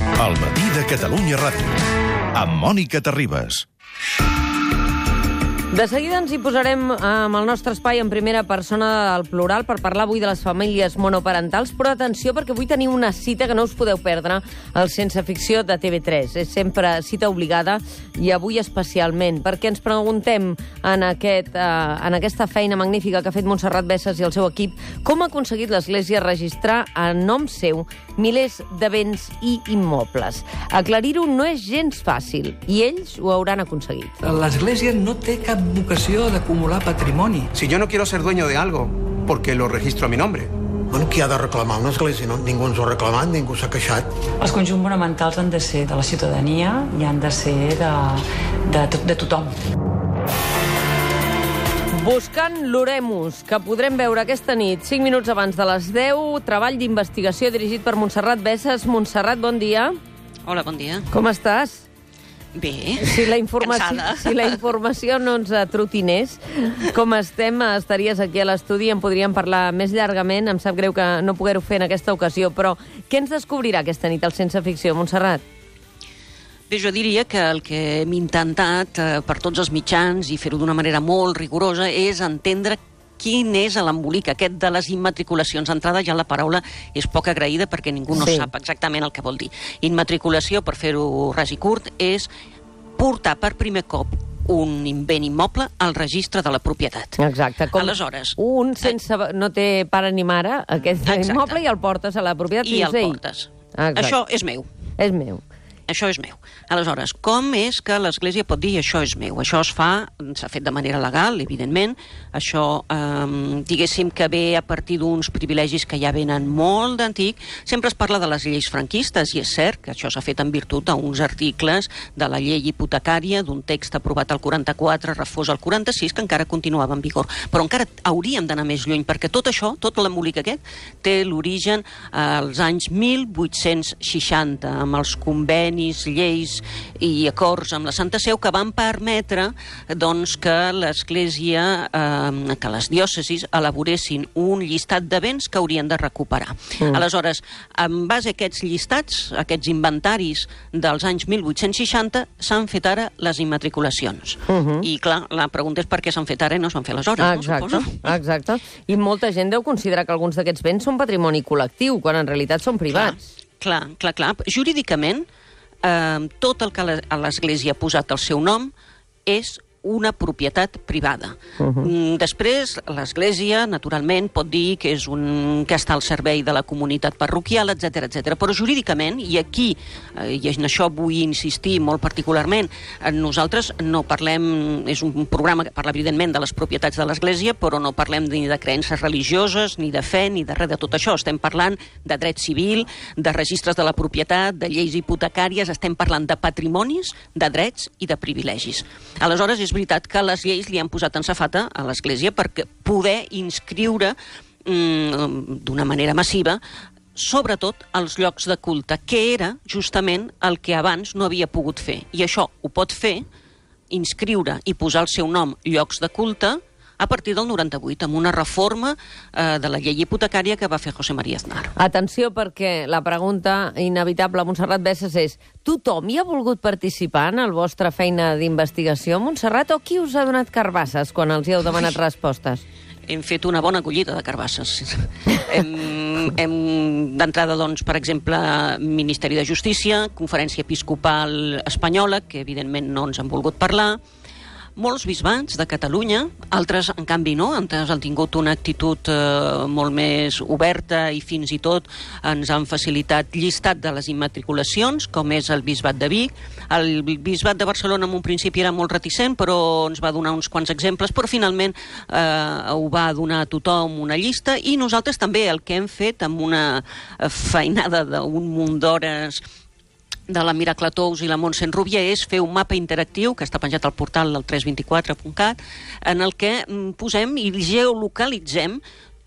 El matí de Catalunya Ràdio, amb Mònica Terribas. De seguida ens hi posarem amb el nostre espai en primera persona al plural per parlar avui de les famílies monoparentals, però atenció perquè avui tenim una cita que no us podeu perdre al Sense Ficció de TV3. És sempre cita obligada i avui especialment, perquè ens preguntem en aquesta feina magnífica que ha fet Montserrat Bessas i el seu equip com ha aconseguit l'Església registrar a nom seu milers de béns i immobles. Aclarir-ho no és gens fàcil i ells ho hauran aconseguit. L'Església no té cap vocació d'acumular patrimoni. Si yo no quiero ser dueño de algo, ¿por qué lo registro a mi nombre? Bueno, qui ha de reclamar una església? No? Ningú ens ho ha reclamat, ningú s'ha queixat. Els conjunts monumentals han de ser de la ciutadania i han de ser de tothom. Buscant l'Oremus, que podrem veure aquesta nit, 5 minuts abans de les 10, treball d'investigació dirigit per Montserrat Bessas. Montserrat, bon dia. Hola, bon dia. Com estàs? Bé, Si la informació no ens atrotinés, com estem, estaries aquí a l'estudi i en podríem parlar més llargament. Em sap greu que no poder-ho fer en aquesta ocasió, però què ens descobrirà aquesta nit al Sense Ficció, Montserrat? bé, jo diria que el que hem intentat per tots els mitjans i fer-ho d'una manera molt rigorosa és entendre quin és l'embolic aquest de les immatriculacions. D'entrada ja la paraula és poc agraïda perquè ningú no sap exactament el que vol dir. Immatriculació, per fer-ho ras i curt, és portar per primer cop un bé immoble al registre de la propietat. Exacte. Com aleshores, no té pare ni mare, aquest immoble, i el portes a la propietat. I el portes. Això és meu. És meu. Això és meu. Aleshores, com és que l'Església pot dir això és meu? Això es fa, s'ha fet de manera legal, evidentment. Això, diguéssim que ve a partir d'uns privilegis que ja venen molt d'antic. Sempre es parla de les lleis franquistes, i és cert que això s'ha fet en virtut d'uns articles de la llei hipotecària, d'un text aprovat al 44, refós al 46, que encara continuava en vigor. Però encara hauríem d'anar més lluny, perquè tot això, tot l'embolic aquest, té l'origen als anys 1860, amb els convenis, lleis i acords amb la Santa Seu que van permetre doncs, que l'Església, que les diòcesis elaboressin un llistat de béns que haurien de recuperar. Aleshores, en base a aquests llistats, aquests inventaris dels anys 1860, s'han fet ara les immatriculacions. I clar, la pregunta és per què s'han fet ara i no s'han fet aleshores, suposo. Exacte. I molta gent deu considerar que alguns d'aquests béns són patrimoni col·lectiu, quan en realitat són privats. Clar. Jurídicament, tot el que l'Església ha posat al seu nom és una propietat privada. Després, l'Església, naturalment, pot dir que és que està al servei de la comunitat parroquial, etc. Però jurídicament, i aquí, i en això vull insistir molt particularment, nosaltres no parlem, és un programa que parla evidentment de les propietats de l'Església, però no parlem ni de creences religioses, ni de fe, ni de res de tot això. Estem parlant de dret civil, de registres de la propietat, de lleis hipotecàries, estem parlant de patrimonis, de drets i de privilegis. Aleshores, és veritat que les lleis li han posat en safata a l'Església perquè poder inscriure d'una manera massiva sobretot els llocs de culte, que era justament el que abans no havia pogut fer. I això ho pot fer, inscriure i posar el seu nom llocs de culte, a partir del 98, amb una reforma de la llei hipotecària que va fer José María Aznar. Atenció, perquè la pregunta inevitable a Montserrat Bessas és: tothom hi ha volgut participar en la vostra feina d'investigació, Montserrat, o qui us ha donat carbasses quan els hi heu demanat respostes? Hem fet una bona collita de carbasses. D'entrada, doncs, per exemple, Ministeri de Justícia, Conferència Episcopal Espanyola, que evidentment no ens han volgut parlar, molts bisbats de Catalunya, altres, en canvi, no. Altres han tingut una actitud molt més oberta i fins i tot ens han facilitat llistat de les immatriculacions, com és el bisbat de Vic. El bisbat de Barcelona en un principi era molt reticent, però ens va donar uns quants exemples, però finalment ho va donar a tothom una llista, i nosaltres també el que hem fet amb una feinada d'un munt d'hores de la Miracle Tous i la Montse Rubia és fer un mapa interactiu que està penjat al portal del 324.cat, en el que posem i geolocalitzem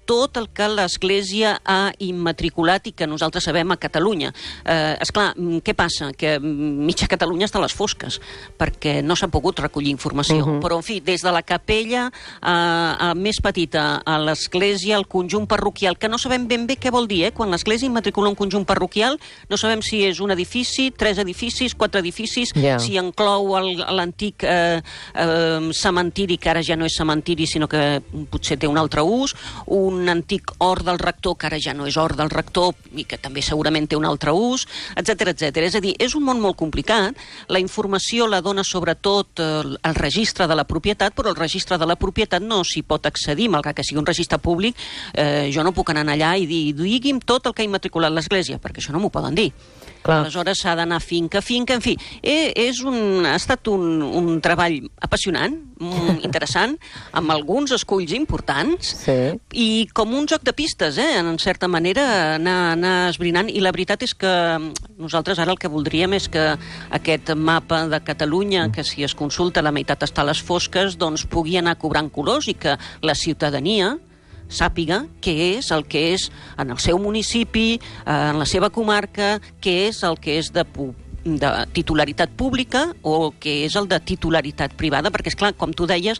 tot el que l'Església ha immatriculat i que nosaltres sabem a Catalunya. Esclar, què passa? Que mitja Catalunya està a les fosques, perquè no s'ha pogut recollir informació. Però, en fi, des de la capella més petita a l'Església, al conjunt parroquial, que no sabem ben bé què vol dir, quan l'Església immatricula un conjunt parroquial, no sabem si és un edifici, 3 edificis, 4 edificis, si inclou l'antic cementiri, que ara ja no és cementiri, sinó que potser té un altre ús, un antic hort del rector, que ara ja no és hort del rector, i que també segurament té un altre ús, etc etc. És a dir, és un món molt complicat. La informació la dona sobretot el registre de la propietat, però el registre de la propietat no s'hi pot accedir, malgrat que sigui un registre públic. Jo no puc anar allà i dir, digui'm tot el que ha immatriculat l'Església, perquè això no m'ho poden dir. Aleshores s'ha d'anar finca a finca, en fi. Ha estat un treball apassionant, interessant, amb alguns esculls importants, i com un joc de pistes, en certa manera, anar esbrinant. I la veritat és que nosaltres ara el que voldríem és que aquest mapa de Catalunya, que si es consulta la meitat està a les fosques, doncs pugui anar cobrant colors i que la ciutadania sàpiga què és el que és en el seu municipi, en la seva comarca, què és el que és de titularitat pública o què és el de titularitat privada, perquè, esclar, com tu deies,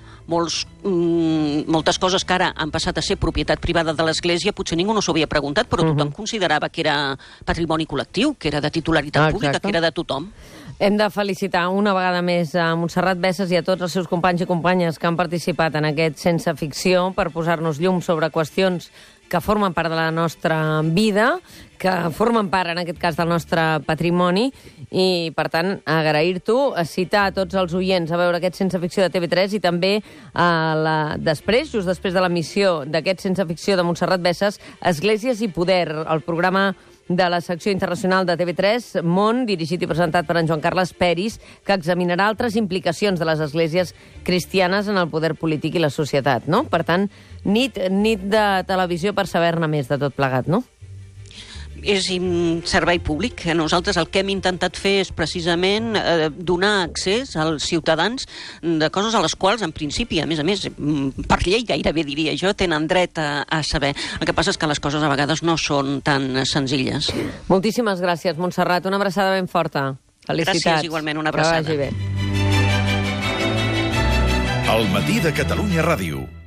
moltes coses que ara han passat a ser propietat privada de l'Església potser ningú no s'ho havia preguntat, però tothom considerava que era patrimoni col·lectiu, que era de titularitat pública, que era de tothom. Hem de felicitar una vegada més a Montserrat Bessas i a tots els seus companys i companyes que han participat en aquest Sense Ficció per posar-nos llum sobre qüestions que formen part de la nostra vida, que formen part, en aquest cas, del nostre patrimoni, i, per tant, agrair-t'ho, citar a tots els oients a veure aquest Sense Ficció de TV3 i també després, just després de l'emissió d'aquest Sense Ficció de Montserrat Bessas, Esglésies i Poder, el programa de la secció internacional de TV3, Món, dirigit i presentat per en Joan Carles Peris, que examinarà altres implicacions de les esglésies cristianes en el poder polític i la societat, no? Per tant, nit de televisió per saber-ne més de tot plegat, no? És un servei públic. Nosaltres el que hem intentat fer és precisament donar accés als ciutadans de coses a les quals, en principi, a més, per llei gairebé diria jo, tenen dret a saber. El que passa és que les coses a vegades no són tan senzilles. Moltíssimes gràcies, Montserrat. Una abraçada ben forta. Felicitats. Gràcies, igualment, una abraçada. Que vagi bé. El matí de Catalunya Ràdio.